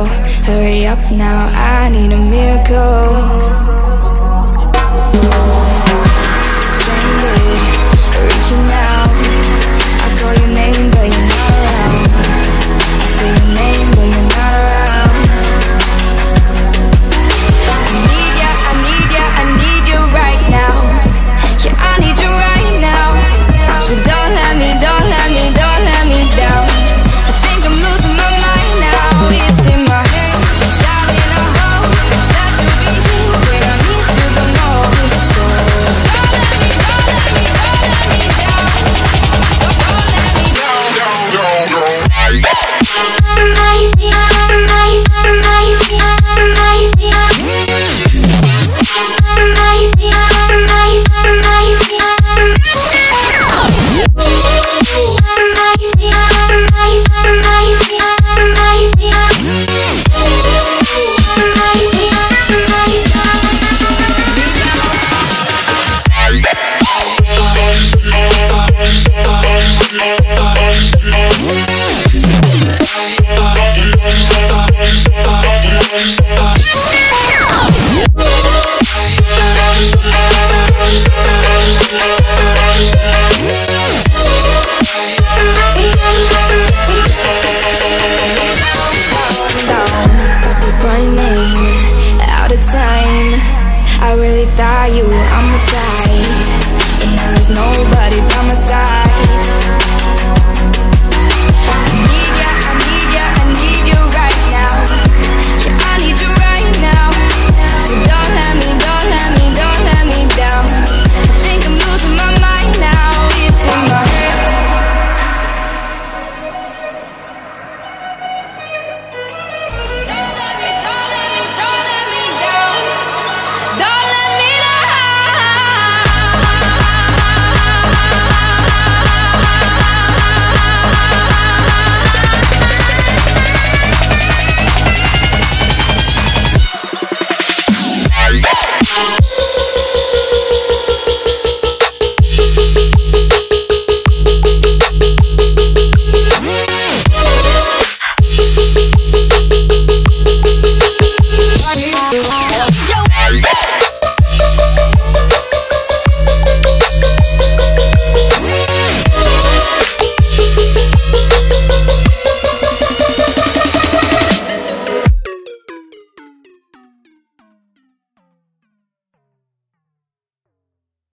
miracle. Hurry up now, I need a miracle. Reaching out, I call your name but you're not around. I say your name but you're not around. I need ya, I need ya, I need you right now. Yeah, I need you right now. So don't let me, don't let me, don't let me down. I think I'm losing my mind now. It's in my head, darling, I hope that you'll be here when I need you the most. So don't let me, don't let me, don't let me down. Don't let me down, down, down, down. I really thought you were on my side, but now there's nobody by my side.